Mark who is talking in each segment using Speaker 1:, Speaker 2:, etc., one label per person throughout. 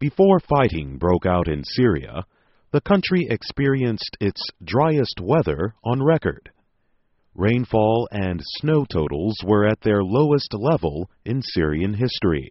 Speaker 1: Before fighting broke out in Syria, the country experienced its driest weather on record. Rainfall and snow totals were at their lowest level in Syrian history.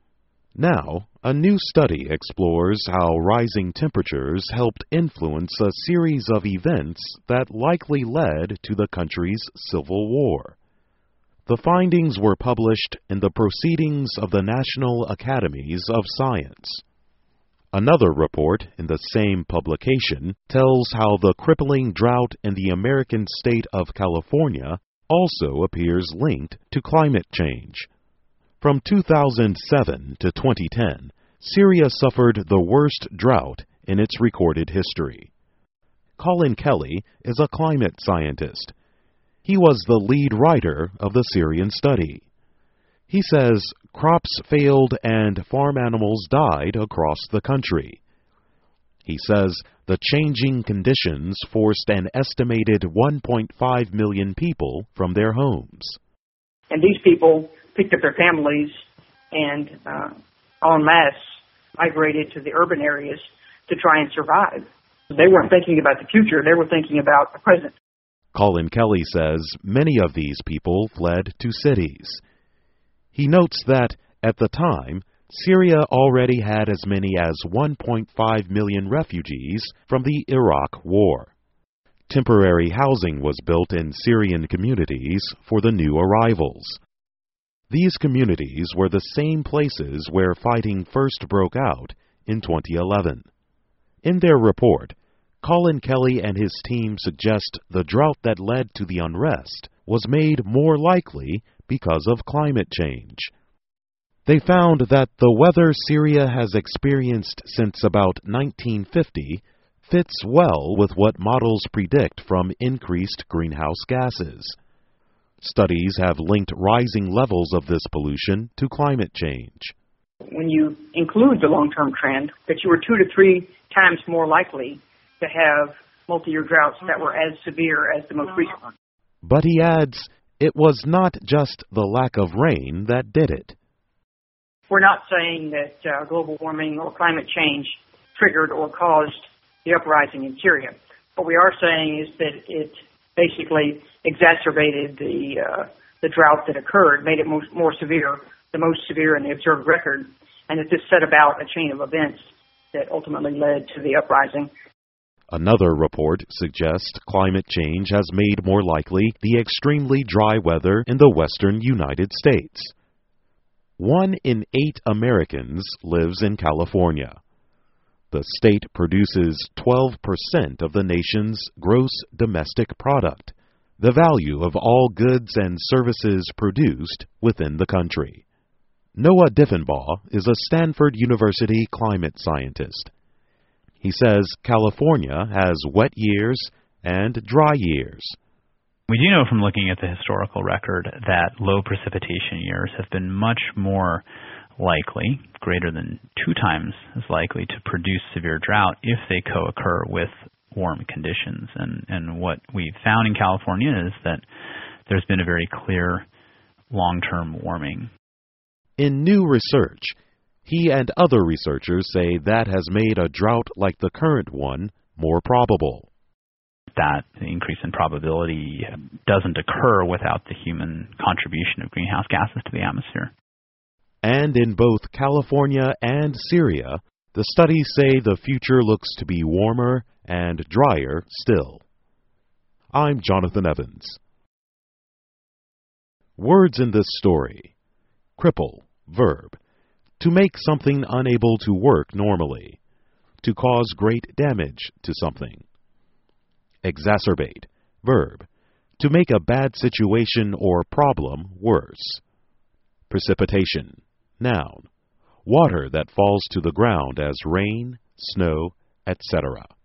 Speaker 1: Now, a new study explores how rising temperatures helped influence a series of events that likely led to the country's civil war. The findings were published in the Proceedings of the National Academies of Science. Another report in the same publication tells how the crippling drought in the American state of California also appears linked to climate change. From 2007 to 2010, Syria suffered the worst drought in its recorded history. Colin Kelly is a climate scientist. He was the lead writer of the Syrian study. He says crops failed and farm animals died across the country. He says the changing conditions forced an estimated 1.5 million people from their homes.
Speaker 2: And these people picked up their families and en masse migrated to the urban areas to try and survive. They weren't thinking about the future, they were thinking about the present.
Speaker 1: Colin Kelly says many of these people fled to cities. He notes that, at the time, Syria already had as many as 1.5 million refugees from the Iraq War. Temporary housing was built in Syrian communities for the new arrivals. These communities were the same places where fighting first broke out in 2011. In their report, Colin Kelly and his team suggest the drought that led to the unrest was made more likely because of climate change. They found that the weather Syria has experienced since about 1950 fits well with what models predict from increased greenhouse gases. Studies have linked rising levels of this pollution to climate change.
Speaker 2: When you include the long-term trend, that you were 2 to 3 times more likely to have multi-year droughts that were as severe as the most recent one.
Speaker 1: But he adds, it was not just the lack of rain that did it.
Speaker 2: We're not saying that global warming or climate change triggered or caused the uprising in Syria. What we are saying is that it basically exacerbated the drought that occurred, made it more severe, the most severe in the observed record, and that this set about a chain of events that ultimately led to the uprising.
Speaker 1: Another report suggests climate change has made more likely the extremely dry weather in the western United States. 1 in 8 Americans lives in California. The state produces 12% of the nation's gross domestic product, the value of all goods and services produced within the country. Noah Diffenbaugh is a Stanford University climate scientist. He says California has wet years and dry years.
Speaker 3: We do know from looking at the historical record that low precipitation years have been much more likely, greater than 2 times as likely, to produce severe drought if they co-occur with warm conditions. And what we've found in California is that there's been a very clear long-term warming.
Speaker 1: In new research, he and other researchers say that has made a drought like the current one more probable.
Speaker 3: That increase in probability doesn't occur without the human contribution of greenhouse gases to the atmosphere.
Speaker 1: And in both California and Syria, the studies say the future looks to be warmer and drier still. I'm Jonathan Evans. Words in this story. Cripple, verb. To make something unable to work normally. To cause great damage to something. Exacerbate, verb. To make a bad situation or problem worse. Precipitation, noun. Water that falls to the ground as rain, snow, etc.